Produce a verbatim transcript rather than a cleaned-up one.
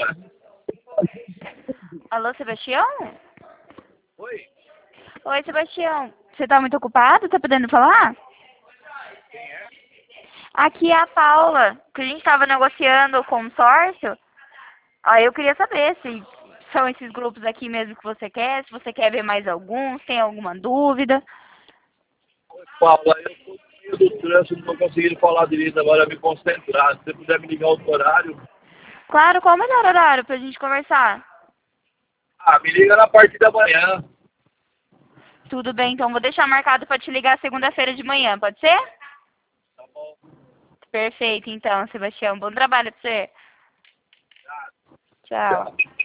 Alô, Sebastião? Oi? Oi, Sebastião. Você tá muito ocupado? Tá podendo falar? Quem é? Aqui é a Paula, que a gente tava negociando o consórcio. Aí eu queria saber se são esses grupos aqui mesmo que você quer, se você quer ver mais alguns, tem alguma dúvida. Oi, Paula, eu estou no meio do trânsito, não estou conseguindo falar direito agora, me concentrar. Se você puder me ligar outro horário. Claro, qual o melhor horário pra gente conversar? Ah, me liga na parte da manhã. Tudo bem, então vou deixar marcado pra te ligar segunda-feira de manhã, pode ser? Tá bom? Perfeito, então, Sebastião. Bom trabalho pra você. Tá. Tchau. Tchau.